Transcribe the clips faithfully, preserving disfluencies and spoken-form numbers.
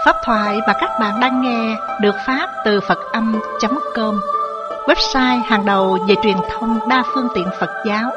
Pháp thoại mà các bạn đang nghe được phát từ Phật Âm chấm com, website hàng đầu về truyền thông đa phương tiện Phật giáo.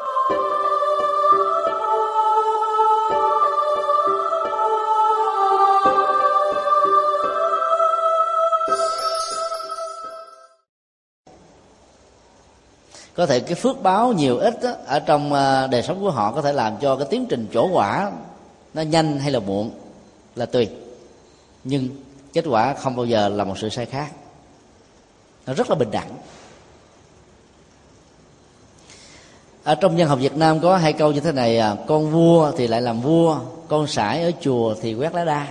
Có thể cái phước báo nhiều ít đó, ở trong đời sống của họ có thể làm cho cái tiến trình trổ quả nó nhanh hay là muộn là tùy, nhưng kết quả không bao giờ là một sự sai khác, nó rất là bình đẳng. Ở trong văn học Việt Nam có hai câu như thế này: à, con vua thì lại làm vua, con sải ở chùa thì quét lá đa.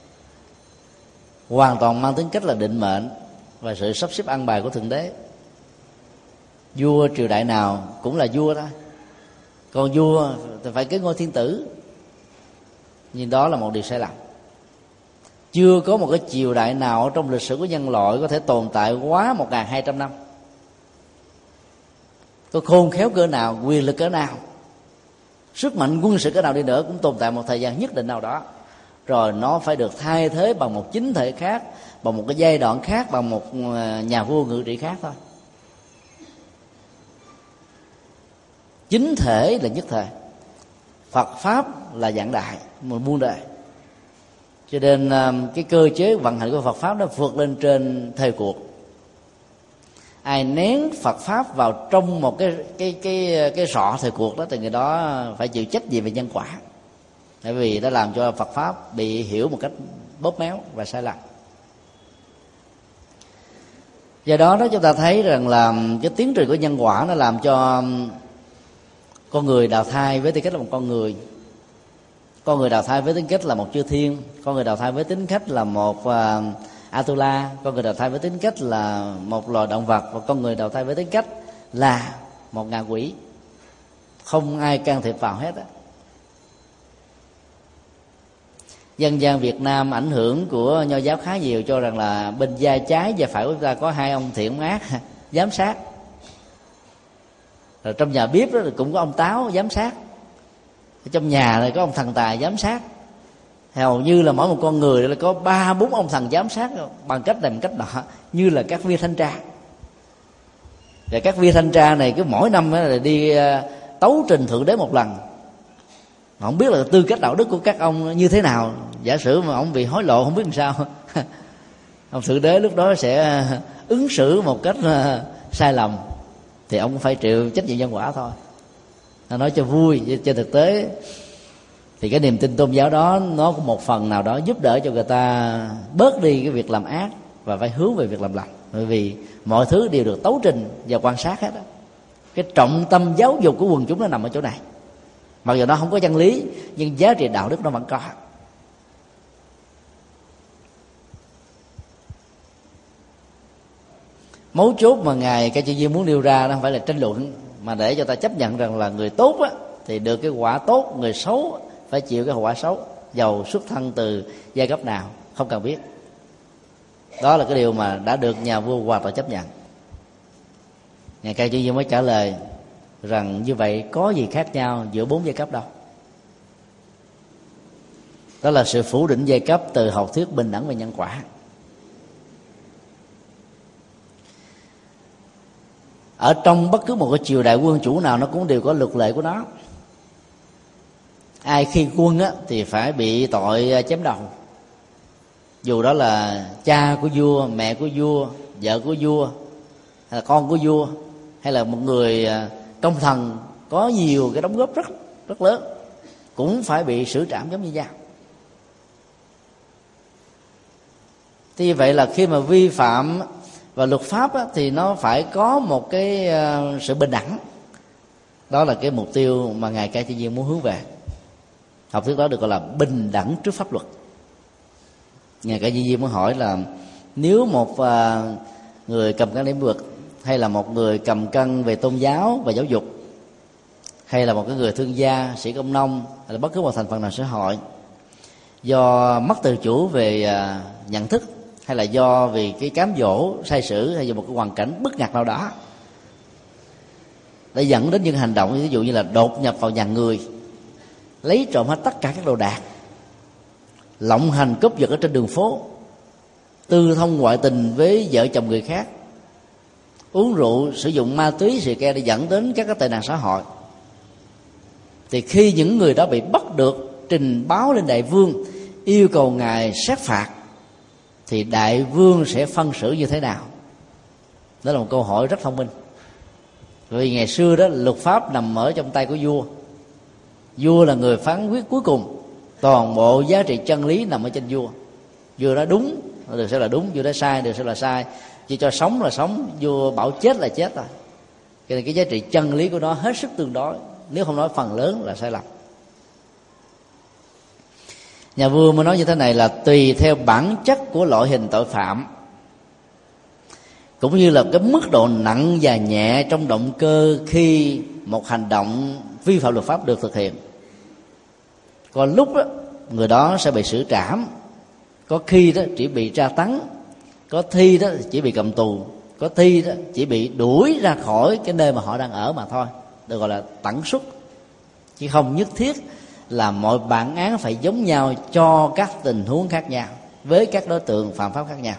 Hoàn toàn mang tính cách là định mệnh và sự sắp xếp ăn bài của Thượng Đế. Vua triều đại nào cũng là vua đó, còn vua thì phải kế ngôi thiên tử, nhưng đó là một điều sai lầm. Chưa có một cái triều đại nào ở trong lịch sử của nhân loại có thể tồn tại quá một nghìn hai trăm năm. Có khôn khéo cỡ nào, quyền lực cỡ nào, sức mạnh quân sự cỡ nào đi nữa cũng tồn tại một thời gian nhất định nào đó, rồi nó phải được thay thế bằng một chính thể khác, bằng một cái giai đoạn khác, bằng một nhà vua ngự trị khác thôi. Chính thể là nhất thể, Phật pháp là vạn đại, một muôn đời. Cho nên cái cơ chế vận hành của Phật pháp nó vượt lên trên thời cuộc. Ai nén Phật pháp vào trong một cái cái cái cái sọ thời cuộc đó thì người đó phải chịu trách nhiệm về nhân quả, bởi vì nó làm cho Phật pháp bị hiểu một cách bóp méo và sai lầm. Do đó đó chúng ta thấy rằng là cái tiến trình của nhân quả nó làm cho con người đào thai với tư cách là một con người, con người đào thai với tính cách là một chư thiên, con người đào thai với tính cách là một uh, Atula, con người đào thai với tính cách là một loài động vật, và con người đào thai với tính cách là một ngạ quỷ. Không ai can thiệp vào hết á. Dân gian Việt Nam ảnh hưởng của Nho giáo khá nhiều, cho rằng là bên vai trái và phải của chúng ta có hai ông thiện ác giám sát. Rồi trong nhà bếp đó cũng có ông Táo giám sát, trong nhà này có ông thần tài giám sát. Hầu như là mỗi một con người là có ba bốn ông thần giám sát bằng cách này bằng cách nọ, như là các viên thanh tra. Và các viên thanh tra này cứ mỗi năm là đi tấu trình Thượng Đế một lần, mà không biết là tư cách đạo đức của các ông như thế nào. Giả sử mà ông bị hối lộ không biết làm sao ông Thượng Đế lúc đó sẽ ứng xử một cách sai lầm, thì ông cũng phải chịu trách nhiệm nhân quả thôi. Nó nói cho vui, trên thực tế thì cái niềm tin tôn giáo đó nó có một phần nào đó giúp đỡ cho người ta bớt đi cái việc làm ác và phải hướng về việc làm lành, bởi vì mọi thứ đều được tấu trình và quan sát hết đó. Cái trọng tâm giáo dục của quần chúng nó nằm ở chỗ này. Mặc dù nó không có chân lý, nhưng giá trị đạo đức nó vẫn có. Mấu chốt mà ngài Ca Chi Viên muốn nêu ra nó không phải là tranh luận, mà để cho ta chấp nhận rằng là người tốt á, thì được cái quả tốt, người xấu phải chịu cái hậu quả xấu, dầu xuất thân từ giai cấp nào không cần biết. Đó là cái điều mà đã được nhà vua hoàn toàn chấp nhận. Ngài Ca Chi Viên mới trả lời rằng như vậy có gì khác nhau giữa bốn giai cấp đâu. Đó là sự phủ định giai cấp từ học thuyết bình đẳng và nhân quả. Ở trong bất cứ một cái triều đại quân chủ nào nó cũng đều có luật lệ của nó. Ai khi quân á, thì phải bị tội chém đầu, dù đó là cha của vua, mẹ của vua, vợ của vua, hay là con của vua, hay là một người công thần có nhiều cái đóng góp rất rất lớn, cũng phải bị xử trảm giống như nhau. Thì vậy là khi mà vi phạm và luật pháp á, thì nó phải có một cái uh, sự bình đẳng. Đó là cái mục tiêu mà ngài Ca Chi Viên muốn hướng về. Học thuyết đó được gọi là bình đẳng trước pháp luật. Ngài Ca Chi Viên muốn hỏi là nếu một uh, người cầm cân điểm vực, hay là một người cầm cân về tôn giáo và giáo dục, hay là một cái người thương gia, sĩ công nông, hay là bất cứ một thành phần nào xã hội, do mất tự chủ về uh, nhận thức, hay là do vì cái cám dỗ sai sử, hay do một cái hoàn cảnh bức ngặt nào đó đã dẫn đến những hành động ví dụ như là đột nhập vào nhà người, lấy trộm hết tất cả các đồ đạc, lộng hành cướp giật ở trên đường phố, tư thông ngoại tình với vợ chồng người khác, uống rượu, sử dụng ma túy, xì ke để dẫn đến các cái tệ nạn xã hội. Thì khi những người đó bị bắt được, trình báo lên đại vương, yêu cầu ngài xét phạt, thì đại vương sẽ phân xử như thế nào? Đó là một câu hỏi rất thông minh. Vì ngày xưa đó, luật pháp nằm ở trong tay của vua. Vua là người phán quyết cuối cùng. Toàn bộ giá trị chân lý nằm ở trên vua. Vua nói đúng được sẽ là đúng, vua nói sai được sẽ là sai. Chỉ cho sống là sống, vua bảo chết là chết thôi. Cho nên cái giá trị chân lý của nó hết sức tương đối, nếu không nói phần lớn là sai lầm. Nhà vua mới nói như thế này là tùy theo bản chất của loại hình tội phạm, cũng như là cái mức độ nặng và nhẹ trong động cơ khi một hành động vi phạm luật pháp được thực hiện. Có lúc đó, người đó sẽ bị xử trảm, có khi đó chỉ bị tra tấn, có thi đó chỉ bị cầm tù, có thi đó chỉ bị đuổi ra khỏi cái nơi mà họ đang ở mà thôi, được gọi là tẩn xuất. Chứ không nhất thiết là mọi bản án phải giống nhau cho các tình huống khác nhau, với các đối tượng phạm pháp khác nhau.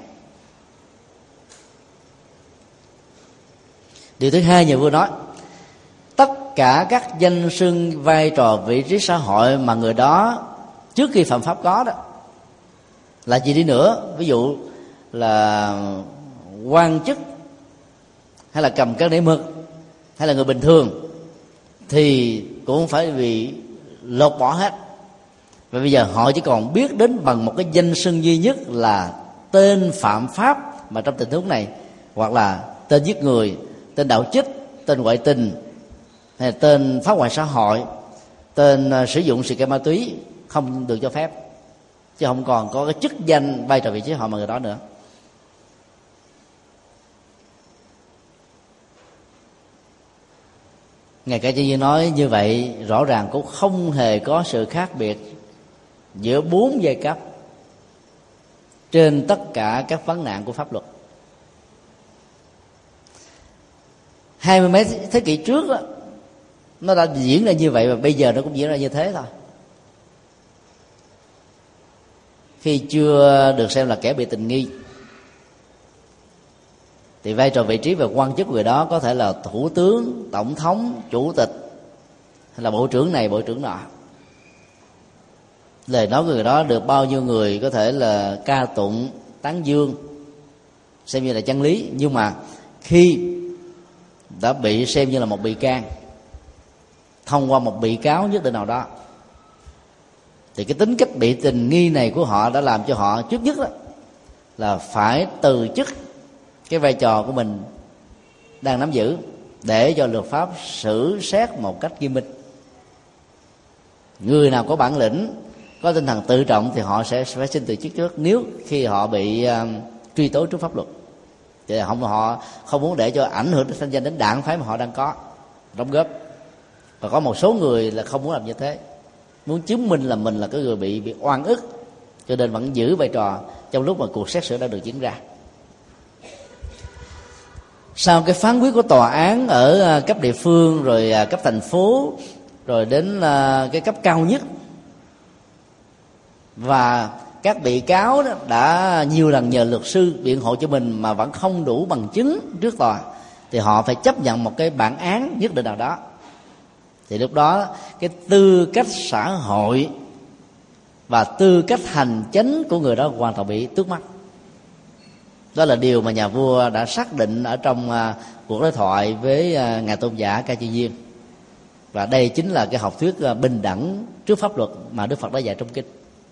Điều thứ hai, nhà vua nói tất cả các danh xưng, vai trò, vị trí xã hội mà người đó trước khi phạm pháp có đó, là gì đi nữa, ví dụ là quan chức, hay là cầm cân đẩy mực, hay là người bình thường, thì cũng phải bị lột bỏ hết. Và bây giờ họ chỉ còn biết đến bằng một cái danh xưng duy nhất là tên phạm pháp, mà trong tình huống này hoặc là tên giết người, tên đạo chích, tên ngoại tình, hay là tên phá hoại xã hội, tên uh, sử dụng xì ke ma túy không được cho phép, chứ không còn có cái chức danh, vai trò, vị trí họ mà người đó nữa. Ngài Ca Chi nói như vậy rõ ràng cũng không hề có sự khác biệt giữa bốn giai cấp trên tất cả các vấn nạn của pháp luật. Hai mươi mấy thế kỷ trước đó, nó đã diễn ra như vậy, và bây giờ nó cũng diễn ra như thế thôi. Khi chưa được xem là kẻ bị tình nghi, thì vai trò, vị trí và quan chức của người đó có thể là thủ tướng, tổng thống, chủ tịch, hay là bộ trưởng này, bộ trưởng nọ. Lời nói của người đó được bao nhiêu người có thể là ca tụng, tán dương, xem như là chân lý. Nhưng mà khi đã bị xem như là một bị can thông qua một bị cáo nhất định nào đó, thì cái tính cách bị tình nghi này của họ đã làm cho họ trước nhất đó là phải từ chức cái vai trò của mình đang nắm giữ, để cho luật pháp xử xét một cách nghiêm minh. Người nào có bản lĩnh, có tinh thần tự trọng thì họ sẽ phải xin từ chức trước, nếu khi họ bị uh, truy tố trước pháp luật. Thì không, họ không muốn để cho ảnh hưởng đến thanh danh, đến đảng phái mà họ đang có đóng góp. Và có một số người là không muốn làm như thế, muốn chứng minh là mình là cái người bị bị oan ức, cho nên vẫn giữ vai trò trong lúc mà cuộc xét xử đã được diễn ra. Sau cái phán quyết của tòa án ở cấp địa phương, rồi cấp thành phố, rồi đến cái cấp cao nhất, và các bị cáo đó đã nhiều lần nhờ luật sư biện hộ cho mình mà vẫn không đủ bằng chứng trước tòa, thì họ phải chấp nhận một cái bản án nhất định nào đó. Thì lúc đó cái tư cách xã hội và tư cách hành chánh của người đó hoàn toàn bị tước mất. Đó là điều mà nhà vua đã xác định ở trong uh, cuộc đối thoại với uh, ngài tôn giả Ca Chi Viên. Và đây chính là cái học thuyết uh, bình đẳng trước pháp luật mà Đức Phật đã dạy trong kinh.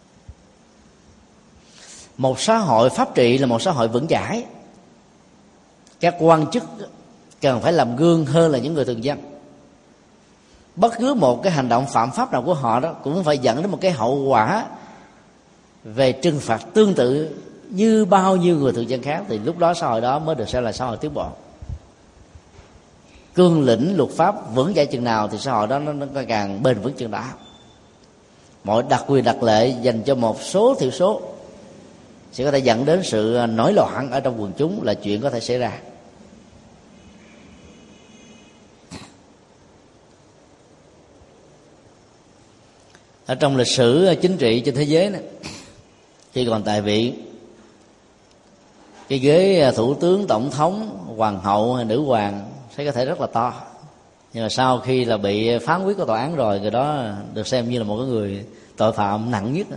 Một xã hội pháp trị là một xã hội vững chãi. Các quan chức cần phải làm gương hơn là những người thường dân. Bất cứ một cái hành động phạm pháp nào của họ đó cũng phải dẫn đến một cái hậu quả về trừng phạt tương tự như bao nhiêu người thường dân khác, thì lúc đó xã hội đó mới được xem là xã hội tiến bộ. Cương lĩnh luật pháp vững chãi chừng nào thì xã hội đó nó, nó càng bền vững chừng đó. Mọi đặc quyền đặc lệ dành cho một số thiểu số sẽ có thể dẫn đến sự nổi loạn ở trong quần chúng, là chuyện có thể xảy ra. Ở trong lịch sử chính trị trên thế giới này, khi còn tại vị, cái ghế thủ tướng, tổng thống, hoàng hậu hay nữ hoàng sẽ có thể rất là to, nhưng mà sau khi là bị phán quyết của tòa án rồi, người đó được xem như là một cái người tội phạm nặng nhất.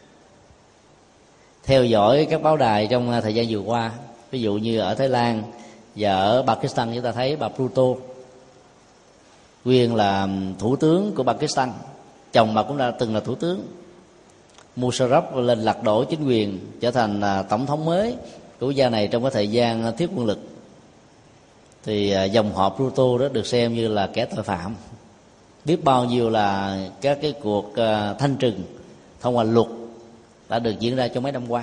Theo dõi các báo đài trong thời gian vừa qua, ví dụ như ở Thái Lan và ở Pakistan, chúng ta thấy bà Bhutto nguyên là thủ tướng của Pakistan, chồng bà cũng đã từng là thủ tướng. Musharraf lên lật đổ chính quyền, trở thành tổng thống mới của quốc gia này trong cái thời gian thiếu quân lực, thì dòng họ Bhutto đó được xem như là kẻ tội phạm. Biết bao nhiêu là các cái cuộc thanh trừng thông qua luật đã được diễn ra trong mấy năm qua.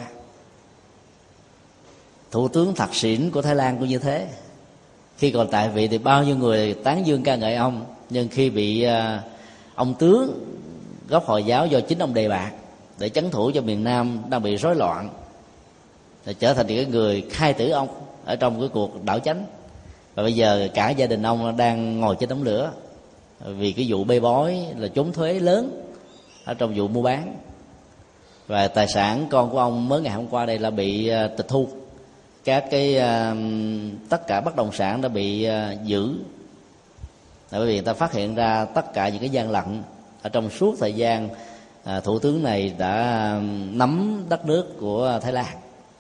Thủ tướng Thạc Sỉn của Thái Lan cũng như thế, khi còn tại vị thì bao nhiêu người tán dương ca ngợi ông, nhưng khi bị ông tướng gốc Hồi giáo do chính ông đề bạt để trấn thủ cho miền Nam đang bị rối loạn, thì trở thành cái người khai tử ông ở trong cái cuộc đảo chánh. Và bây giờ cả gia đình ông đang ngồi trên đống lửa vì cái vụ bê bối là trốn thuế lớn ở trong vụ mua bán, và tài sản con của ông mới ngày hôm qua đây là bị tịch thu. Các cái tất cả bất động sản đã bị giữ, bởi vì người ta phát hiện ra tất cả những cái gian lận ở trong suốt thời gian thủ tướng này đã nắm đất nước của Thái Lan.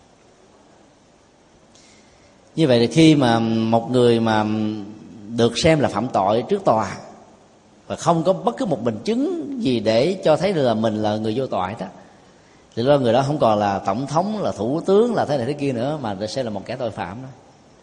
Như vậy thì khi mà một người mà được xem là phạm tội trước tòa và không có bất cứ một bằng chứng gì để cho thấy là mình là người vô tội đó, thì đó người đó không còn là tổng thống, là thủ tướng, là thế này thế kia nữa, mà sẽ là một kẻ tội phạm đó.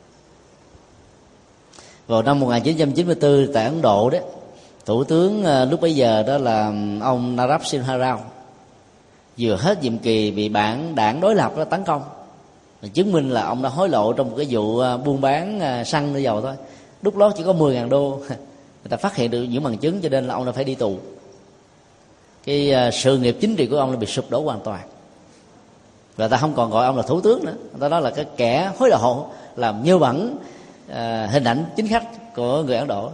Vào năm một nghìn chín trăm chín mươi tư tại Ấn Độ đó, thủ tướng lúc bấy giờ đó là ông Narab Singh Rao, vừa hết nhiệm kỳ bị bản đảng đối lập đó tấn công, chứng minh là ông đã hối lộ trong một cái vụ buôn bán xăng dầu thôi. Lúc đó chỉ có mười ngàn đô, người ta phát hiện được những bằng chứng, cho nên là ông đã phải đi tù. Cái sự nghiệp chính trị của ông đã bị sụp đổ hoàn toàn, và ta không còn gọi ông là thủ tướng nữa, ta nói là cái kẻ hối lộ, làm nhơ bẩn à, hình ảnh chính khách của người Ấn Độ.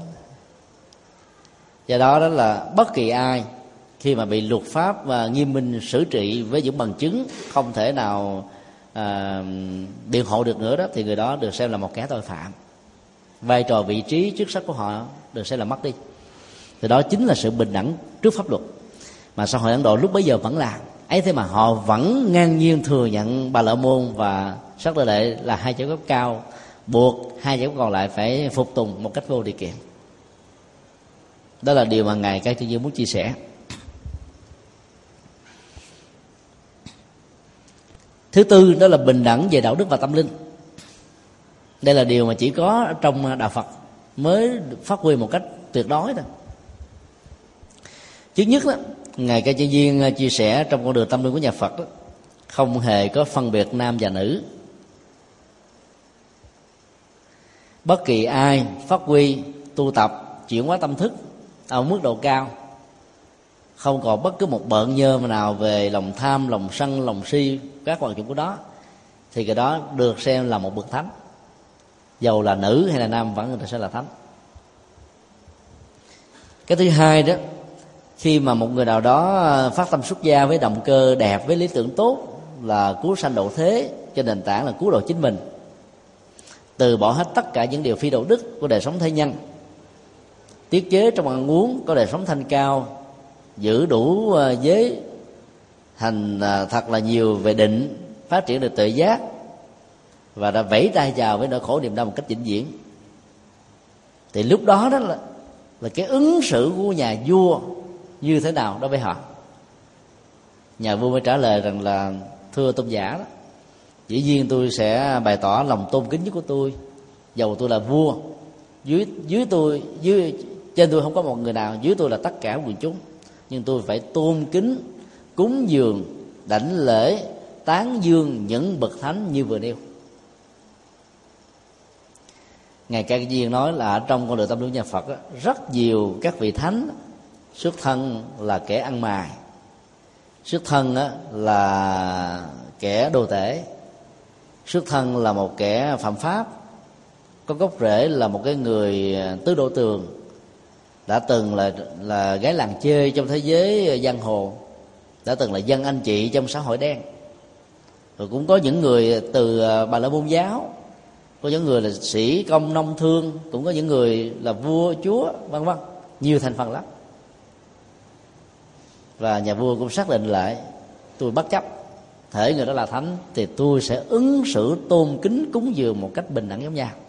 Do đó đó là bất kỳ ai khi mà bị luật pháp và nghiêm minh xử trị với những bằng chứng không thể nào à, biện hộ được nữa đó, thì người đó được xem là một kẻ tội phạm. Vai trò vị trí chức sắc của họ được xem là mất đi. Thì đó chính là sự bình đẳng trước pháp luật mà xã hội Ấn Độ lúc bấy giờ vẫn làm. Ấy thế mà họ vẫn ngang nhiên thừa nhận Bà La Môn và Sắc Đa Lệ là hai chữ cấp cao, buộc hai chữ còn lại phải phục tùng một cách vô điều kiện. Đó là điều mà ngài Ca Chân Dương muốn chia sẻ. Thứ tư đó là bình đẳng về đạo đức và tâm linh. Đây là điều mà chỉ có trong đạo Phật mới phát huy một cách tuyệt đối thôi. Trước nhất đó, ngài Ca Chân Dương chia sẻ trong con đường tâm linh của nhà Phật đó, không hề có phân biệt nam và nữ. Bất kỳ ai phát huy tu tập chuyển hóa tâm thức ở mức độ cao, không còn bất cứ một bợn nhơ nào về lòng tham, lòng sân, lòng si, các hoạt dụng của đó, thì cái đó được xem là một bậc thánh. Dầu là nữ hay là nam vẫn người ta sẽ là thánh. Cái thứ hai đó, khi mà một người nào đó phát tâm xuất gia với động cơ đẹp, với lý tưởng tốt là cứu sanh độ thế, trên nền tảng là cứu độ chính mình, từ bỏ hết tất cả những điều phi đạo đức của đời sống thế nhân, tiết chế trong ăn uống, có đời sống thanh cao, giữ đủ giới, hành thật là nhiều về định, phát triển được tự giác, và đã vẫy tay chào với nỗi khổ niềm đau một cách vĩnh viễn, thì lúc đó đó là, là cái ứng xử của nhà vua như thế nào đối với họ. Nhà vua mới trả lời rằng là: thưa tôn giả đó, dĩ nhiên tôi sẽ bày tỏ lòng tôn kính nhất của tôi, dầu tôi là vua, dưới dưới tôi dưới trên tôi không có một người nào, dưới tôi là tất cả quần chúng, nhưng tôi phải tôn kính, cúng dường, đảnh lễ, tán dương những bậc thánh như vừa nêu. Ngài Ca Chân Dương nói là trong con đường tâm linh nhà Phật đó, rất nhiều các vị thánh xuất thân là kẻ ăn mài, xuất thân là kẻ đồ tể, xuất thân là một kẻ phạm pháp, có gốc rễ là một cái người tứ đổ tường, đã từng là là gái làng chơi trong thế giới giang hồ, đã từng là dân anh chị trong xã hội đen. Rồi cũng có những người từ Bà La Môn giáo, có những người là sĩ công nông thương, cũng có những người là vua chúa, vân vân, nhiều thành phần lắm. Và nhà vua cũng xác định lại, tôi bất chấp thể người đó là thánh thì tôi sẽ ứng xử tôn kính cúng dường một cách bình đẳng giống nhau.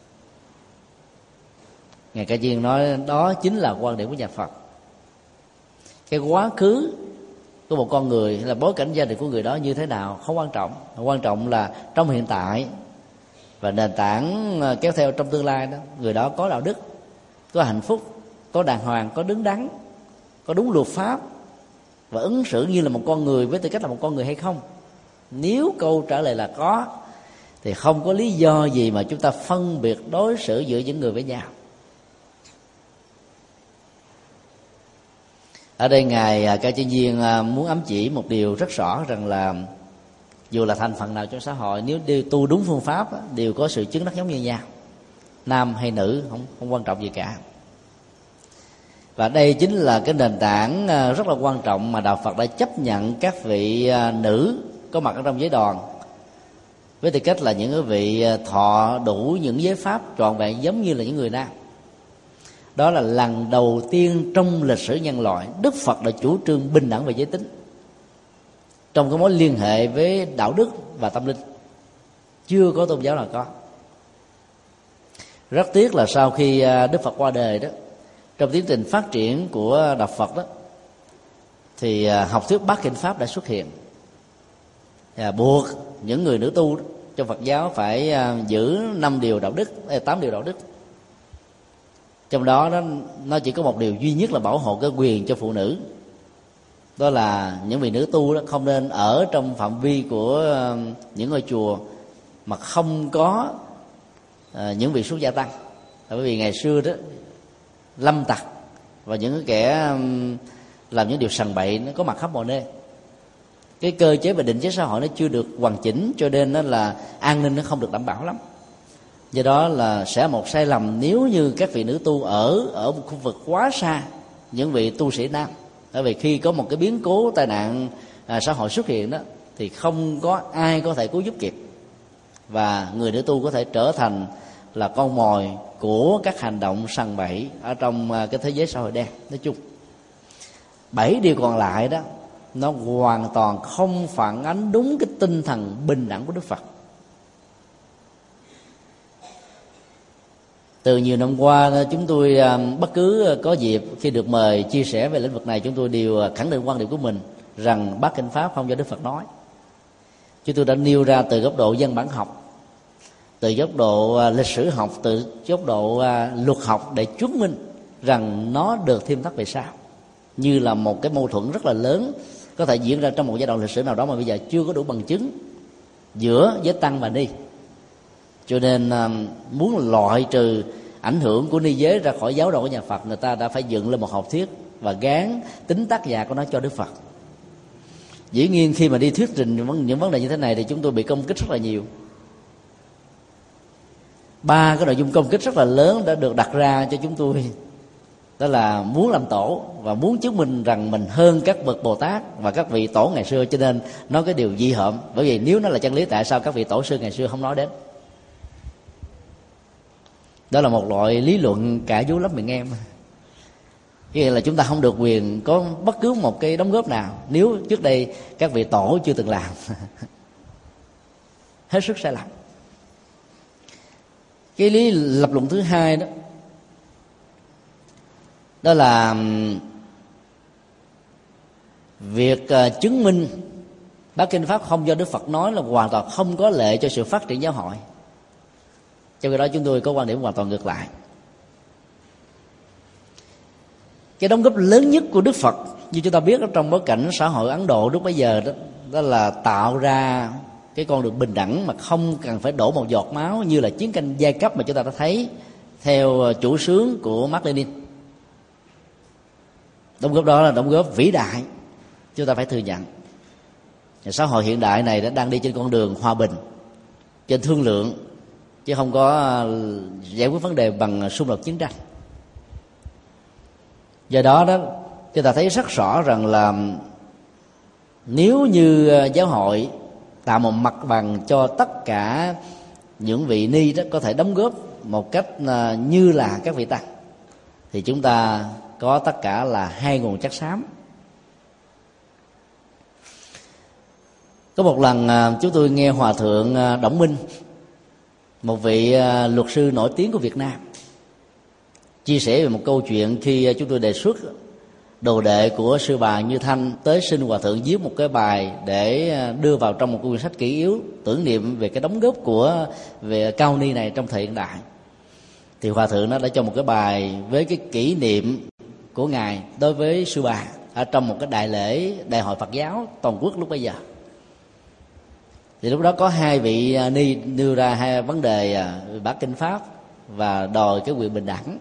Ngài Ca Diên nói đó chính là quan điểm của nhà Phật. Cái quá khứ của một con người hay là bối cảnh gia đình của người đó như thế nào không quan trọng, quan trọng là trong hiện tại và nền tảng kéo theo trong tương lai đó, người đó có đạo đức, có hạnh phúc, có đàng hoàng, có đứng đắn, có đúng luật pháp và ứng xử như là một con người với tư cách là một con người hay không. Nếu câu trả lời là có thì không có lý do gì mà chúng ta phân biệt đối xử giữa những người với nhau. Ở đây Ngài Ca Chân Viên muốn ám chỉ một điều rất rõ, rằng là dù là thành phần nào trong xã hội, nếu đều tu đúng phương pháp đều có sự chứng đắc giống như nhau, nam hay nữ không không quan trọng gì cả. Và đây chính là cái nền tảng rất là quan trọng mà đạo Phật đã chấp nhận các vị nữ có mặt ở trong giới đoàn với tư cách là những cái vị thọ đủ những giới pháp trọn vẹn giống như là những người nam. Đó là lần đầu tiên trong lịch sử nhân loại Đức Phật đã chủ trương bình đẳng về giới tính trong cái mối liên hệ với đạo đức và tâm linh. Chưa có tôn giáo nào có. Rất tiếc là sau khi Đức Phật qua đời đó, trong tiến trình phát triển của đạo Phật đó, thì học thuyết Bát Kinh Pháp đã xuất hiện và buộc những người nữ tu trong Phật giáo phải giữ năm điều đạo đức, tám điều đạo đức. Trong đó nó, nó chỉ có một điều duy nhất là bảo hộ cái quyền cho phụ nữ. Đó là những vị nữ tu đó không nên ở trong phạm vi của những ngôi chùa mà không có uh, những vị xuất gia tăng. Bởi vì ngày xưa đó lâm tặc và những kẻ um, làm những điều sằng bậy nó có mặt khắp mọi nơi. Cái cơ chế và định chế xã hội nó chưa được hoàn chỉnh, cho nên nó là an ninh nó không được đảm bảo lắm. Do đó là sẽ một sai lầm nếu như các vị nữ tu ở ở một khu vực quá xa những vị tu sĩ nam. Bởi vì khi có một cái biến cố tai nạn à, xã hội xuất hiện đó, thì không có ai có thể cứu giúp kịp, và người nữ tu có thể trở thành là con mồi của các hành động sằng bậy ở trong à, cái thế giới xã hội đen nói chung. Bảy điều còn lại đó nó hoàn toàn không phản ánh đúng cái tinh thần bình đẳng của Đức Phật. Từ nhiều năm qua chúng tôi bất cứ có dịp khi được mời chia sẻ về lĩnh vực này, chúng tôi đều khẳng định quan điểm của mình rằng Bát Kinh Pháp không do Đức Phật nói. Chúng tôi đã nêu ra từ góc độ văn bản học, từ góc độ lịch sử học, từ góc độ luật học để chứng minh rằng nó được thêm thắt về sau, như là một cái mâu thuẫn rất là lớn có thể diễn ra trong một giai đoạn lịch sử nào đó mà bây giờ chưa có đủ bằng chứng giữa giới tăng và ni. Cho nên muốn loại trừ ảnh hưởng của ni giới ra khỏi giáo đoàn của nhà Phật, người ta đã phải dựng lên một học thuyết và gán tính tác giả của nó cho Đức Phật. Dĩ nhiên khi mà đi thuyết trình những vấn đề như thế này thì chúng tôi bị công kích rất là nhiều. Ba cái nội dung công kích rất là lớn đã được đặt ra cho chúng tôi. Đó là muốn làm tổ và muốn chứng minh rằng mình hơn các bậc Bồ Tát và các vị tổ ngày xưa, cho nên nói cái điều dị hợm. Bởi vì nếu nó là chân lý, tại sao các vị tổ sư ngày xưa không nói đến? Đó là một loại lý luận cả vú lắm miệng em. Nghĩa là chúng ta không được quyền có bất cứ một cái đóng góp nào nếu trước đây các vị tổ chưa từng làm. Hết sức sai lầm. Cái lý lập luận thứ hai đó, đó là việc chứng minh Bát Kinh Pháp không do Đức Phật nói là hoàn toàn không có lợi cho sự phát triển giáo hội. Trong khi đó chúng tôi có quan điểm hoàn toàn ngược lại. Cái đóng góp lớn nhất của Đức Phật, như chúng ta biết ở trong bối cảnh xã hội Ấn Độ lúc bấy giờ đó, đó là tạo ra cái con đường bình đẳng mà không cần phải đổ một giọt máu, như là chiến tranh giai cấp mà chúng ta đã thấy theo chủ xướng của Mác Lênin. Đóng góp đó là đóng góp vĩ đại, chúng ta phải thừa nhận. Xã hội hiện đại này đã đang đi trên con đường hòa bình, trên thương lượng, chứ không có giải quyết vấn đề bằng xung đột chiến tranh. Do đó đó chúng ta thấy rất rõ rằng là nếu như giáo hội tạo một mặt bằng cho tất cả những vị ni đó có thể đóng góp một cách như là các vị tăng, thì chúng ta có tất cả là hai nguồn chất xám. Có một lần chúng tôi nghe Hòa thượng Đổng Minh, một vị luật sư nổi tiếng của Việt Nam, chia sẻ về một câu chuyện khi chúng tôi đề xuất đồ đệ của sư bà Như Thanh tới xin Hòa thượng viết một cái bài để đưa vào trong một quyển sách kỷ yếu tưởng niệm về cái đóng góp của về cao ni này trong thời hiện đại. Thì Hòa thượng nó đã cho một cái bài với cái kỷ niệm của ngài đối với sư bà ở trong một cái đại lễ đại hội Phật giáo toàn quốc lúc bấy giờ. Thì lúc đó có hai vị ni đưa ra hai vấn đề bác kinh pháp và đòi cái quyền bình đẳng.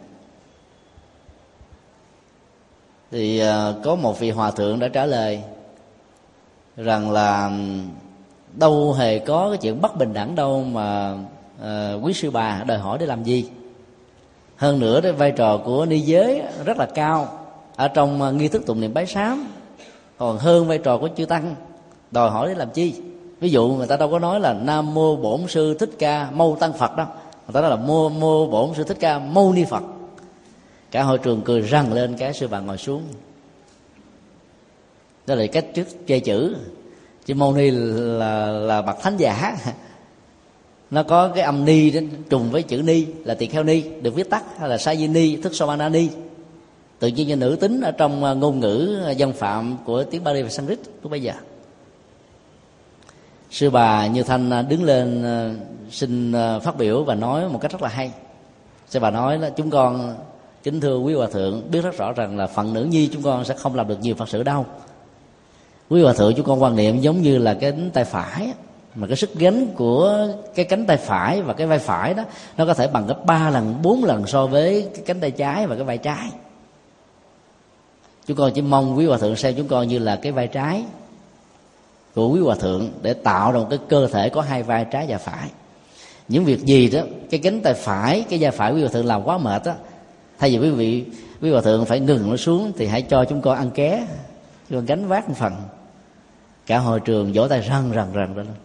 Thì có một vị hòa thượng đã trả lời rằng là đâu hề có cái chuyện bất bình đẳng đâu mà uh, quý sư bà đòi hỏi để làm gì. Hơn nữa cái vai trò của ni giới rất là cao ở trong nghi thức tụng niệm bái sám, còn hơn vai trò của chư tăng, đòi hỏi để làm chi. Ví dụ người ta đâu có nói là Nam Mô Bổn Sư Thích Ca Mâu Tăng Phật đâu, người ta nói là Mô Mô Bổn Sư Thích Ca Mâu Ni Phật. Cả hội trường cười răng lên, cái sư bà ngồi xuống. Đó là cách trước chê chữ, chứ Mâu Ni là là bậc thánh giả, nó có cái âm ni đến trùng với chữ ni là tỳ kheo ni, được viết tắt, hay là sa di ni, thức somana ni, tự nhiên như nữ tính ở trong ngôn ngữ dân phạm của tiếng Bali và Sanskrit lúc bây giờ. Sư bà Như Thanh đứng lên xin phát biểu và nói một cách rất là hay. Sư bà nói là chúng con kính thưa quý hòa thượng, biết rất rõ rằng là phận nữ nhi chúng con sẽ không làm được nhiều Phật sự đâu. Quý hòa thượng chúng con quan niệm giống như là cái cánh tay phải, mà cái sức gánh của cái cánh tay phải và cái vai phải đó nó có thể bằng gấp ba lần, bốn lần so với cái cánh tay trái và cái vai trái. Chúng con chỉ mong quý hòa thượng xem chúng con như là cái vai trái của quý hòa thượng để tạo ra một cái cơ thể có hai vai trái và phải. Những việc gì đó cái cánh tay phải, cái vai phải quý hòa thượng làm quá mệt đó, thay vì quý vị quý hòa thượng phải ngừng nó xuống thì hãy cho chúng con ăn ké, chúng con gánh vác một phần. Cả hội trường vỗ tay rần rần rần lên.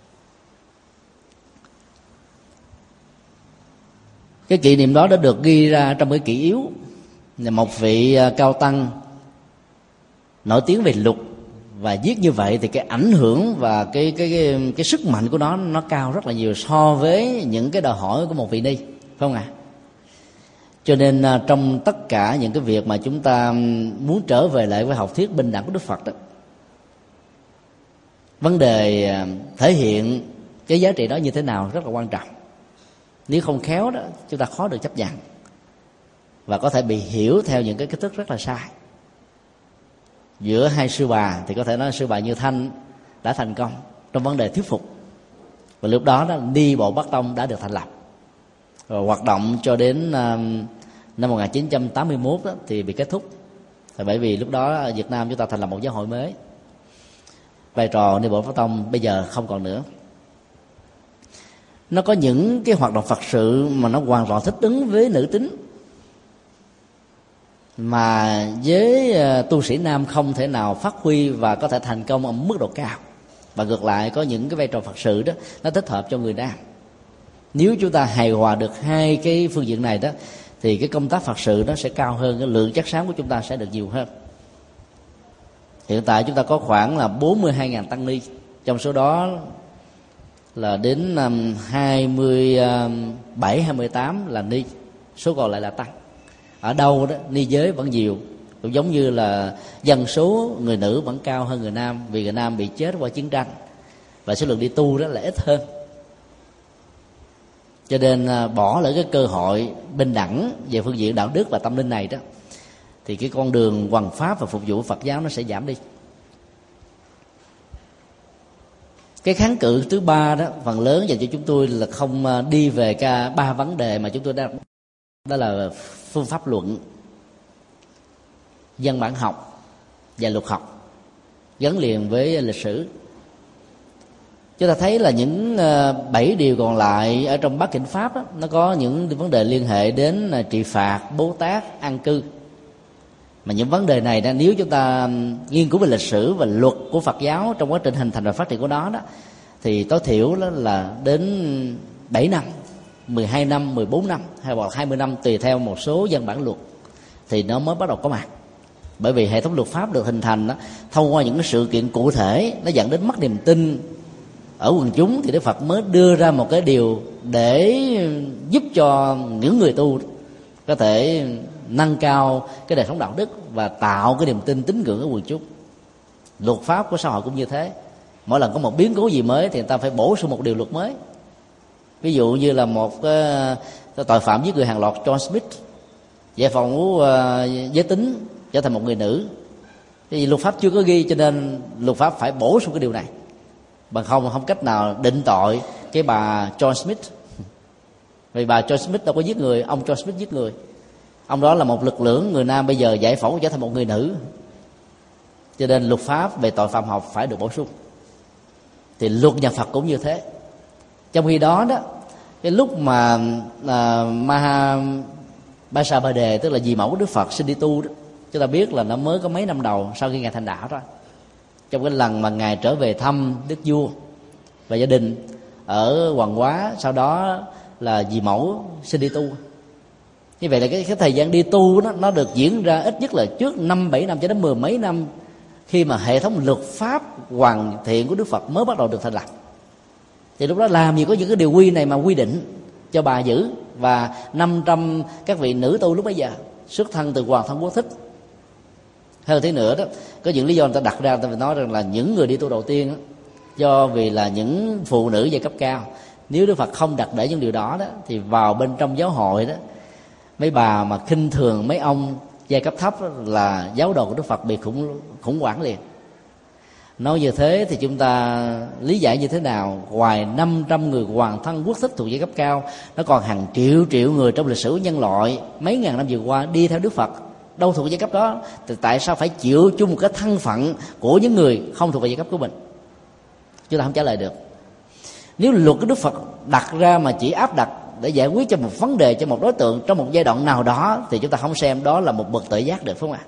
Cái kỷ niệm đó đã được ghi ra trong cái kỷ yếu. Một vị cao tăng nổi tiếng về luật và viết như vậy thì cái ảnh hưởng và cái cái cái, cái sức mạnh của nó nó cao rất là nhiều so với những cái đòi hỏi của một vị ni, phải không ạ? À? Cho nên trong tất cả những cái việc mà chúng ta muốn trở về lại với học thuyết bình đẳng của Đức Phật đó, vấn đề thể hiện cái giá trị đó như thế nào rất là quan trọng. Nếu không khéo đó chúng ta khó được chấp nhận và có thể bị hiểu theo những cái cách thức rất là sai. Giữa hai sư bà thì có thể nói sư bà Như Thanh đã thành công trong vấn đề thuyết phục, và lúc đó, đó Ni Bộ Bắc Tông đã được thành lập và hoạt động cho đến uh, năm một nghìn chín trăm tám mươi mốt đó, thì bị kết thúc. Thì bởi vì lúc đó ở Việt Nam chúng ta thành lập một giáo hội mới, vai trò Ni Bộ Bắc Tông bây giờ không còn nữa. Nó có những cái hoạt động Phật sự mà nó hoàn toàn thích ứng với nữ tính, mà với tu sĩ nam không thể nào phát huy và có thể thành công ở mức độ cao. Và ngược lại có những cái vai trò Phật sự đó nó thích hợp cho người nam. Nếu chúng ta hài hòa được hai cái phương diện này đó thì cái công tác Phật sự nó sẽ cao hơn, cái lượng chất xám của chúng ta sẽ được nhiều hơn. Hiện tại chúng ta có khoảng là bốn mươi hai nghìn tăng ni, trong số đó là đến hai mươi bảy hai mươi tám là ni, số còn lại là tăng. Ở đâu đó ni giới vẫn nhiều, cũng giống như là dân số người nữ vẫn cao hơn người nam, vì người nam bị chết qua chiến tranh và số lượng đi tu đó là ít hơn. Cho nên bỏ lỡ cái cơ hội bình đẳng về phương diện đạo đức và tâm linh này đó, thì cái con đường hoằng pháp và phục vụ Phật giáo nó sẽ giảm đi. Cái kháng cự thứ ba đó, phần lớn dành cho chúng tôi là không đi về cả ba vấn đề mà chúng tôi đang, đó là phương pháp luận, văn bản học và luật học gắn liền với lịch sử. Chúng ta thấy là những bảy điều còn lại ở trong Bát Kinh Pháp đó, nó có những vấn đề liên hệ đến trị phạt, bố tát, an cư. Mà những vấn đề này đó, nếu chúng ta nghiên cứu về lịch sử và luật của Phật giáo trong quá trình hình thành và phát triển của nó đó, thì tối thiểu đó là đến bảy năm, mười hai năm, mười bốn năm hay hoặc hai mươi năm, tùy theo một số văn bản luật, thì nó mới bắt đầu có mặt. Bởi vì hệ thống luật pháp được hình thành đó, thông qua những cái sự kiện cụ thể, nó dẫn đến mất niềm tin ở quần chúng, thì Đức Phật mới đưa ra một cái điều để giúp cho những người tu có thể nâng cao cái đời sống đạo đức và tạo cái niềm tin tín ngưỡng ở quần chúng. Luật pháp của xã hội cũng như thế. Mỗi lần có một biến cố gì mới thì người ta phải bổ sung một điều luật mới. Ví dụ như là một cái, cái tội phạm giết người hàng loạt John Smith, giải phóng uh, giới tính trở thành một người nữ. Vì luật pháp chưa có ghi, cho nên luật pháp phải bổ sung cái điều này, bằng không không cách nào định tội cái bà John Smith. Vì bà John Smith đâu có giết người, ông John Smith giết người. Ông đó là một lực lượng người nam, bây giờ giải phẫu trở thành một người nữ, cho nên luật pháp về tội phạm học phải được bổ sung. Thì luật nhà Phật cũng như thế. Trong khi đó đó, cái lúc mà à, Maha Basa Ba Đề, tức là dì mẫu của Đức Phật sinh đi tu đó, chúng ta biết là nó mới có mấy năm đầu sau khi ngài thành đạo đó. Trong cái lần mà ngài trở về thăm Đức Vua và gia đình ở Hoàng Hóa, sau đó là dì mẫu sinh đi tu. Như vậy là cái, cái thời gian đi tu đó, nó được diễn ra ít nhất là trước năm bảy năm cho đến mười mấy năm, khi mà hệ thống luật pháp hoàn thiện của Đức Phật mới bắt đầu được thành lập. Thì lúc đó làm gì có những cái điều quy này mà quy định cho bà giữ, và năm trăm các vị nữ tu lúc bấy giờ xuất thân từ Hoàng thân Quốc Thích. Hơn thế nữa đó, có những lý do người ta đặt ra, người ta phải nói rằng là những người đi tu đầu tiên đó, do vì là những phụ nữ giai cấp cao. Nếu Đức Phật không đặt để những điều đó đó, thì vào bên trong giáo hội đó, mấy bà mà khinh thường mấy ông giai cấp thấp đó, là giáo đồ của Đức Phật bị khủng khủng hoảng liền. Nói như thế thì chúng ta lý giải như thế nào? Ngoài năm trăm người Hoàng thân Quốc Thích thuộc giai cấp cao, nó còn hàng triệu triệu người trong lịch sử nhân loại mấy ngàn năm vừa qua đi theo Đức Phật, đâu thuộc giai cấp đó, thì tại sao phải chịu chung một cái thân phận của những người không thuộc về giai cấp của mình? Chúng ta không trả lời được. Nếu luật của Đức Phật đặt ra mà chỉ áp đặt để giải quyết cho một vấn đề, cho một đối tượng trong một giai đoạn nào đó, thì chúng ta không xem đó là một bậc tuệ giác được, phải không ạ?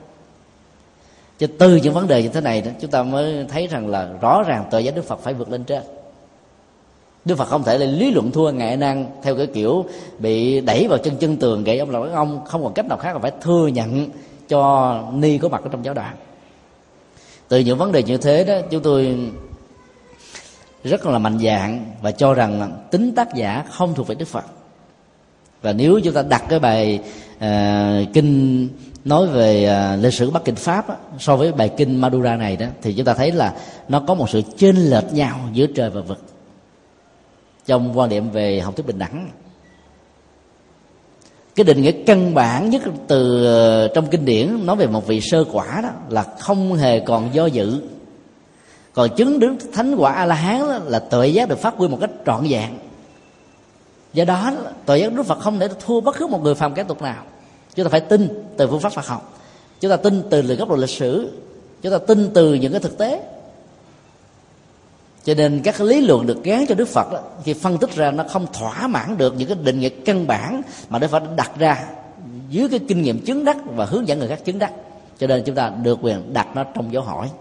Cho từ những vấn đề như thế này đó, chúng ta mới thấy rằng là rõ ràng tuệ giác Đức Phật phải vượt lên trên. Đức Phật không thể là lý luận thua Ngài A Nan theo cái kiểu bị đẩy vào chân chân tường gậy ông là ông, không còn cách nào khác là phải thừa nhận cho ni có mặt ở trong giáo đoàn. Từ những vấn đề như thế đó, chúng tôi rất là mạnh dạn và cho rằng là tính tác giả không thuộc về Đức Phật. Và nếu chúng ta đặt cái bài uh, kinh nói về uh, lịch sử Bắc Kinh Pháp á, so với bài kinh Madura này đó, thì chúng ta thấy là nó có một sự chênh lệch nhau giữa trời và vực trong quan điểm về học thuyết bình đẳng. Cái định nghĩa căn bản nhất từ uh, trong kinh điển nói về một vị sơ quả đó là không hề còn do dự. Còn chứng đứng thánh quả A La Hán đó là tuệ giác được phát huy một cách trọn vẹn. Do đó tuệ giác Đức Phật không thể thua bất cứ một người phàm cái tục nào. Chúng ta phải tin từ phương pháp Phật học, chúng ta tin từ góc độ lịch sử, chúng ta tin từ những cái thực tế. Cho nên các lý luận được gán cho Đức Phật đó, khi phân tích ra nó không thỏa mãn được những cái định nghĩa căn bản mà Đức Phật đã đặt ra dưới cái kinh nghiệm chứng đắc và hướng dẫn người khác chứng đắc. Cho nên chúng ta được quyền đặt nó trong dấu hỏi.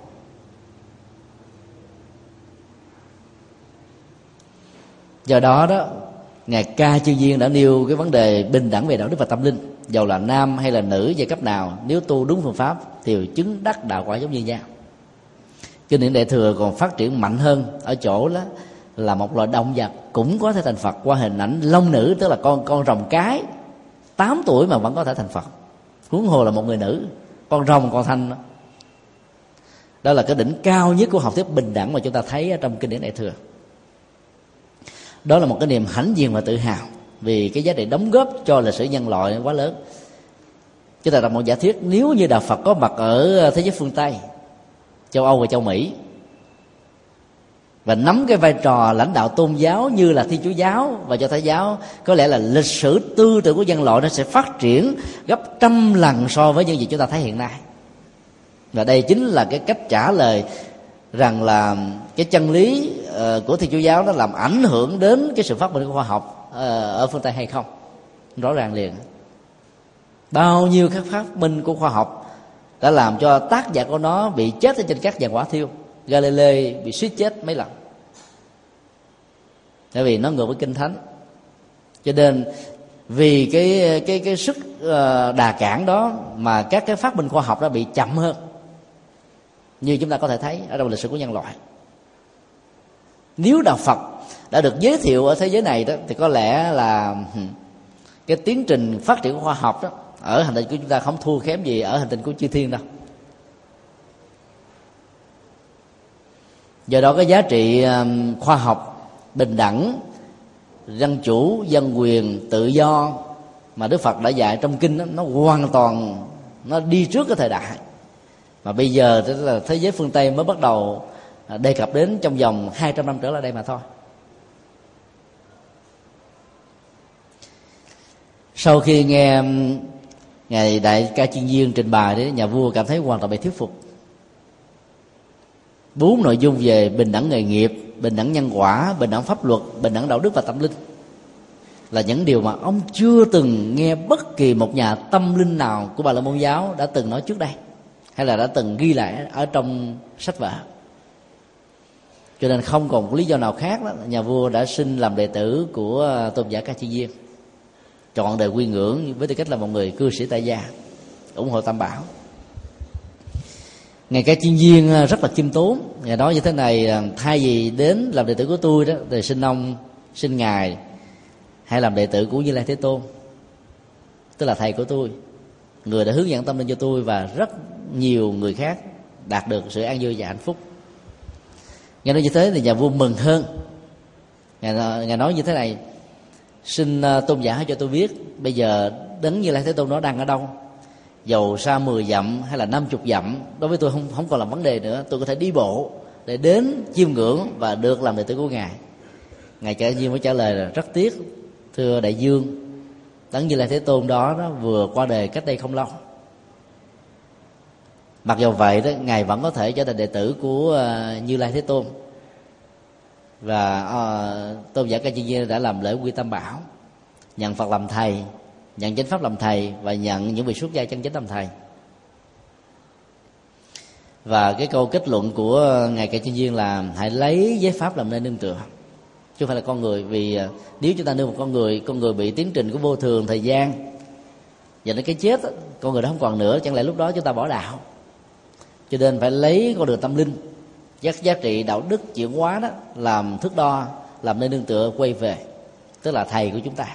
Do đó đó, Ngài Ca Chư Viên đã nêu cái vấn đề bình đẳng về đạo đức và tâm linh. Dầu là nam hay là nữ giai cấp nào, nếu tu đúng phương pháp thì chứng đắc đạo quả giống như nhau. Kinh điển Đại Thừa còn phát triển mạnh hơn ở chỗ đó là một loài động vật cũng có thể thành Phật qua hình ảnh long nữ, tức là con con rồng cái tám tuổi mà vẫn có thể thành Phật. Huống hồ là một người nữ, con rồng còn thành. Đó là cái đỉnh cao nhất của học thuyết bình đẳng mà chúng ta thấy ở trong kinh điển Đại Thừa. Đó là một cái niềm hãnh diện và tự hào vì cái giá trị đóng góp cho lịch sử nhân loại quá lớn. Chúng ta đặt một giả thuyết, nếu như đạo Phật có mặt ở thế giới phương Tây, châu Âu và châu Mỹ, và nắm cái vai trò lãnh đạo tôn giáo như là Thiên Chúa giáo và Do Thái giáo, có lẽ là lịch sử tư tưởng của nhân loại nó sẽ phát triển gấp trăm lần so với những gì chúng ta thấy hiện nay. Và đây chính là cái cách trả lời rằng là cái chân lý uh, của Thiên Chúa giáo nó làm ảnh hưởng đến cái sự phát minh của khoa học uh, ở phương Tây hay không. Rõ ràng liền. Bao nhiêu các phát minh của khoa học đã làm cho tác giả của nó bị chết ở trên các giàn hỏa thiêu. Galilei bị suýt chết mấy lần. bởi vì nó ngược với kinh thánh. Cho nên vì cái cái cái sức đà cản đó mà các cái phát minh khoa học đã bị chậm hơn, như chúng ta có thể thấy ở trong lịch sử của nhân loại. Nếu đạo Phật đã được giới thiệu ở thế giới này đó, thì có lẽ là cái tiến trình phát triển của khoa học đó ở hành tinh của chúng ta không thua kém gì ở hành tinh của chư thiên đâu. Do đó cái giá trị khoa học, bình đẳng, dân chủ, dân quyền, tự do mà Đức Phật đã dạy trong kinh đó, nó hoàn toàn nó đi trước cái thời đại mà bây giờ tức là thế giới phương Tây mới bắt đầu đề cập đến trong vòng hai trăm năm trở lại đây mà thôi. Sau khi nghe ngài Đại Ca Chiên Viên trình bày đấy, nhà vua cảm thấy hoàn toàn bị thuyết phục. Bốn nội dung về bình đẳng nghề nghiệp, bình đẳng nhân quả, bình đẳng pháp luật, bình đẳng đạo đức và tâm linh là những điều mà ông chưa từng nghe bất kỳ một nhà tâm linh nào của Bà La Môn giáo đã từng nói trước đây, hay là đã từng ghi lại ở trong sách vở. Cho nên không còn lý do nào khác đó, nhà vua đã xin làm đệ tử của tôn giả Ca Chiên Viên, chọn đời quy ngưỡng với tư cách là một người cư sĩ tại gia, ủng hộ Tam Bảo. Ngài Ca Chiên Viên rất là khiêm tốn, ngài nói như thế này: thay vì đến làm đệ tử của tôi đó, thì xin ông, xin ngài hãy làm đệ tử của Như Lai Thế Tôn, tức là thầy của tôi, người đã hướng dẫn tâm linh cho tôi và rất nhiều người khác đạt được sự an vui và hạnh phúc. Nghe nói như thế thì nhà vua mừng hơn. Ngài, ngài nói như thế này: xin tôn giả cho tôi biết bây giờ Đấng Như Lai Thế Tôn nó đang ở đâu. Dầu xa mười dặm hay là năm chục dặm, đối với tôi không không còn là vấn đề nữa. Tôi có thể đi bộ để đến chiêm ngưỡng và được làm đệ tử của ngài. Ngài Ca Chiên Viên mới trả lời là: rất tiếc thưa đại dương, Đấng Như Lai Thế Tôn đó, đó vừa qua đời cách đây không lâu. Mặc dù vậy đó, ngài vẫn có thể trở thành đệ tử của uh, Như Lai Thế Tôn. Và uh, tôn giả Ca Chiên Viên đã làm lễ quy Tam Bảo, nhận Phật làm thầy, nhận chánh pháp làm thầy và nhận những vị xuất gia chân chánh làm thầy. Và cái câu kết luận của ngài Ca Chiên Viên là: hãy lấy giới pháp làm nơi nương tựa, chứ không phải là con người. Vì uh, nếu chúng ta nương một con người, con người bị tiến trình của vô thường thời gian dẫn đến cái chết, con người đó không còn nữa, chẳng lẽ lúc đó chúng ta bỏ đạo? Cho nên phải lấy con đường tâm linh, các giá trị đạo đức chuyển hóa đó làm thước đo, làm nơi nương tựa quay về, tức là thầy của chúng ta.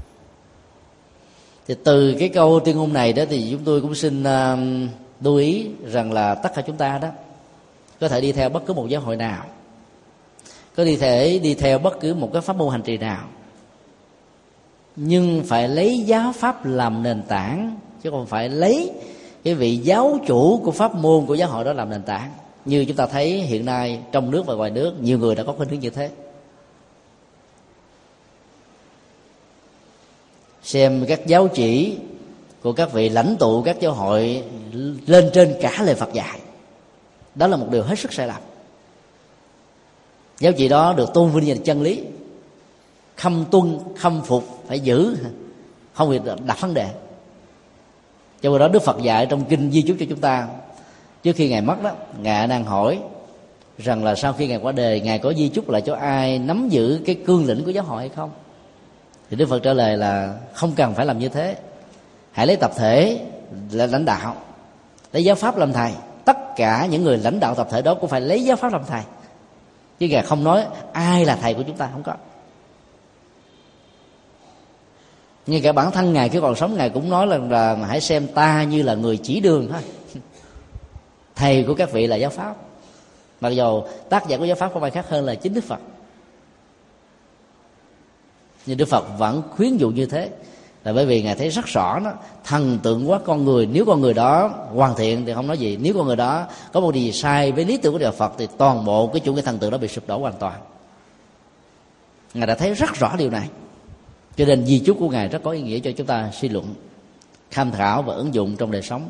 Thì từ cái câu tuyên ngôn này đó thì chúng tôi cũng xin uh, lưu ý rằng là tất cả chúng ta đó có thể đi theo bất cứ một giáo hội nào, có đi thể đi theo bất cứ một cái pháp môn hành trì nào, nhưng phải lấy giáo pháp làm nền tảng, chứ không phải lấy cái vị giáo chủ của pháp môn của giáo hội đó làm nền tảng. Như chúng ta thấy hiện nay trong nước và ngoài nước, nhiều người đã có khuynh hướng như thế. Xem các giáo chỉ của các vị lãnh tụ các giáo hội lên trên cả lời Phật dạy, đó là một điều hết sức sai lầm. Giáo chỉ đó được tôn vinh như là chân lý, khâm tuân khâm phục phải giữ, không việc đặt vấn đề. Cho nên đó Đức Phật dạy trong kinh Di Chúc cho chúng ta, trước khi ngài mất đó, ngài đang hỏi rằng là sau khi ngài qua đời, ngài có di chúc lại cho ai nắm giữ cái cương lĩnh của giáo hội hay không? Thì Đức Phật trả lời là không cần phải làm như thế, hãy lấy tập thể là lãnh đạo, lấy giáo pháp làm thầy. Tất cả những người lãnh đạo tập thể đó cũng phải lấy giáo pháp làm thầy, chứ ngài không nói ai là thầy của chúng ta, không có. Ngay cả bản thân ngài khi còn sống, ngài cũng nói là, là hãy xem ta như là người chỉ đường thôi. Thầy của các vị là giáo pháp, mặc dù tác giả của giáo pháp không ai khác hơn là chính Đức Phật. Nhưng Đức Phật vẫn khuyến dụ như thế, là bởi vì ngài thấy rất rõ đó, thần tượng quá con người, nếu con người đó hoàn thiện thì không nói gì, nếu con người đó có một điều gì sai với lý tưởng của đạo Phật thì toàn bộ cái chủ nghĩa thần tượng đó bị sụp đổ hoàn toàn. Ngài đã thấy rất rõ điều này, cho nên di chúc của ngài rất có ý nghĩa cho chúng ta suy luận, tham khảo và ứng dụng trong đời sống.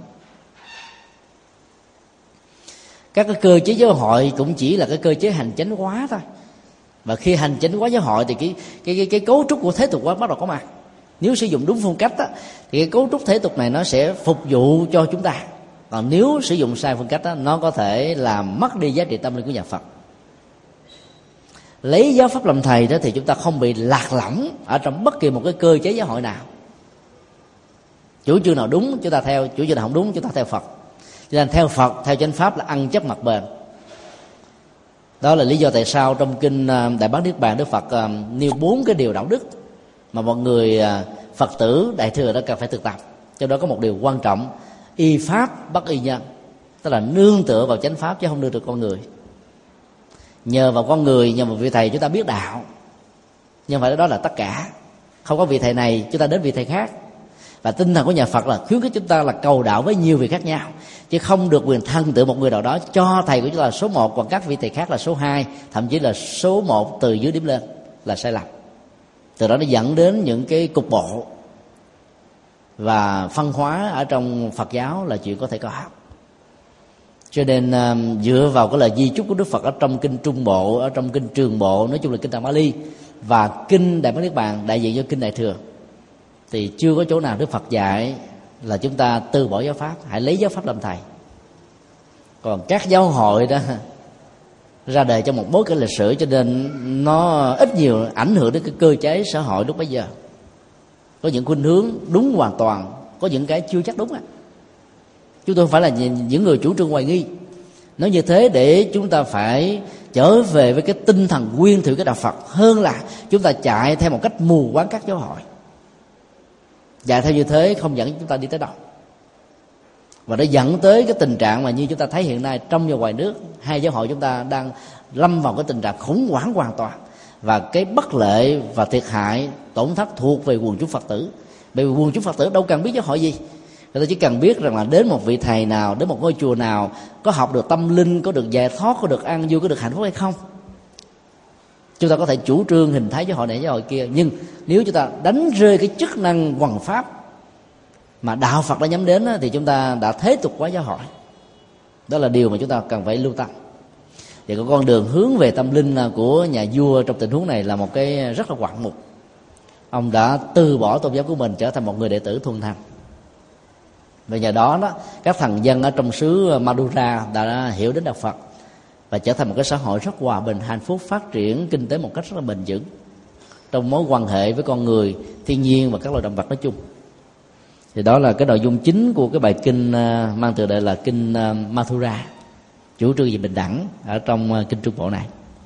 Các cái cơ chế giáo hội cũng chỉ là cái cơ chế hành chánh hóa thôi. Và khi hành chánh hóa giáo hội thì cái cái cái, cái cấu trúc của thế tục hóa bắt đầu có mặt. Nếu sử dụng đúng phương cách đó, thì cái cấu trúc thế tục này nó sẽ phục vụ cho chúng ta. Còn nếu sử dụng sai phương cách đó, nó có thể làm mất đi giá trị tâm linh của nhà Phật. lấy giáo pháp làm thầy đó thì chúng ta không bị lạc lõng ở trong bất kỳ một cái cơ chế giáo hội nào. Chủ trương nào đúng chúng ta theo, chủ trương nào không đúng chúng ta theo Phật. Cho nên theo Phật, theo chánh pháp là ăn chắc mặc bền. Đó là lý do tại sao trong kinh Đại Bát Niết Bàn, Đức Phật nêu bốn cái điều đạo đức mà mọi người Phật tử đại thừa đã cần phải thực tập. Trong đó có một điều quan trọng: y pháp bất y nhân, tức là nương tựa vào chánh pháp chứ không nương tựa con người. Nhờ vào con người, nhờ vào vị thầy chúng ta biết đạo, nhưng phải đó là tất cả. Không có vị thầy này chúng ta đến vị thầy khác. Và tinh thần của nhà Phật là khuyến khích chúng ta là cầu đạo với nhiều vị khác nhau, chứ không được quyền thân tựa một người nào đó, cho thầy của chúng ta là số một, còn các vị thầy khác là số hai, thậm chí là số một từ dưới điểm lên, là sai lầm. Từ đó nó dẫn đến những cái cục bộ và phân hóa ở trong Phật giáo là chuyện có thể có. Cho nên dựa vào cái lời di chúc của Đức Phật ở trong kinh Trung Bộ, ở trong kinh Trường Bộ, nói chung là kinh Tạng Bali, và kinh Đại Bát Niết Bàn đại diện cho kinh Đại Thừa, thì chưa có chỗ nào Đức Phật dạy là chúng ta từ bỏ giáo pháp, hãy lấy giáo pháp làm thầy. Còn các giáo hội đó ra đời trong một bối cảnh lịch sử, cho nên nó ít nhiều ảnh hưởng đến cái cơ chế xã hội lúc bấy giờ. Có những khuynh hướng đúng hoàn toàn, có những cái chưa chắc đúng á. Chúng tôi không phải là những người chủ trương hoài nghi. Nói như thế để chúng ta phải trở về với cái tinh thần nguyên thủy của đạo Phật, hơn là chúng ta chạy theo một cách mù quáng các giáo hội. Chạy theo như thế không dẫn chúng ta đi tới đâu, và nó dẫn tới cái tình trạng mà như chúng ta thấy hiện nay trong và ngoài nước, hai giáo hội chúng ta đang lâm vào cái tình trạng khủng hoảng hoàn toàn. Và cái bất lợi và thiệt hại, tổn thất thuộc về quần chúng Phật tử. Bởi vì quần chúng Phật tử đâu cần biết giáo hội gì, người ta chỉ cần biết rằng là đến một vị thầy nào, đến một ngôi chùa nào có học được tâm linh, có được giải thoát, có được an vui, có được hạnh phúc hay không. Chúng ta có thể chủ trương hình thái giáo hội này giáo hội kia, nhưng nếu chúng ta đánh rơi cái chức năng hoằng pháp mà đạo Phật đã nhắm đến thì chúng ta đã thế tục quá giáo hội. Đó là điều mà chúng ta cần phải lưu tâm. Thì cái con đường hướng về tâm linh của nhà vua trong tình huống này là một cái rất là ngoạn mục. Ông đã từ bỏ tôn giáo của mình, trở thành một người đệ tử thuần thành. Và nhờ đó đó, các thần dân ở trong xứ Madura đã hiểu đến đạo Phật và trở thành một cái xã hội rất hòa bình, hạnh phúc, phát triển kinh tế một cách rất là bền vững trong mối quan hệ với con người, thiên nhiên và các loài động vật nói chung. Thì đó là cái nội dung chính của cái bài kinh mang tựa đề là kinh Mathura, chủ trương về bình đẳng ở trong kinh Trung Bộ này.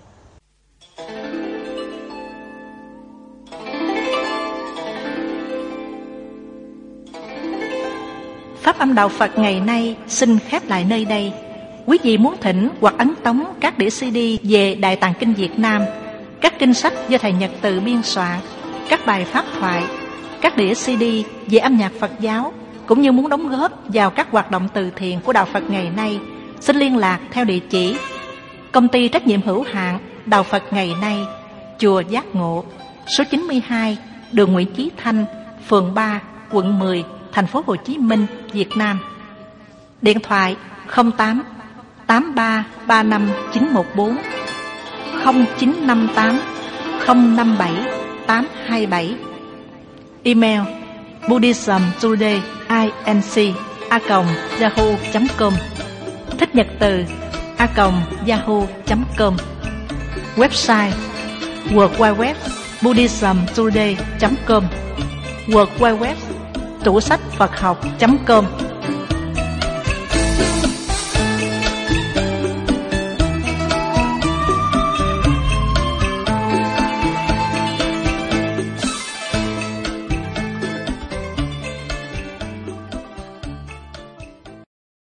Pháp âm đạo Phật ngày nay xin khép lại nơi đây. Quý vị muốn thỉnh hoặc ấn tống các đĩa xê đê về Đại Tạng Kinh Việt Nam, các kinh sách do thầy Nhật Từ biên soạn, các bài pháp thoại, các đĩa xê đê về âm nhạc Phật giáo, cũng như muốn đóng góp vào các hoạt động từ thiện của đạo Phật ngày nay, xin liên lạc theo địa chỉ: Công ty trách nhiệm hữu hạn Đạo Phật Ngày Nay, Chùa Giác Ngộ, số chín mươi hai, đường Nguyễn Chí Thanh, phường ba, quận mười, thành phố Hồ Chí Minh, Việt Nam. Điện thoại không tám tám ba ba năm chín một bốn, không chín năm tám không năm bảy tám hai bảy. Email buddhismtoday inc a còng yahoo chấm com, thích nhật từ a còng yahoo chấm com. Website w w w chấm buddhismtoday chấm com, w w w chấm tủ sách Phật học chấm com.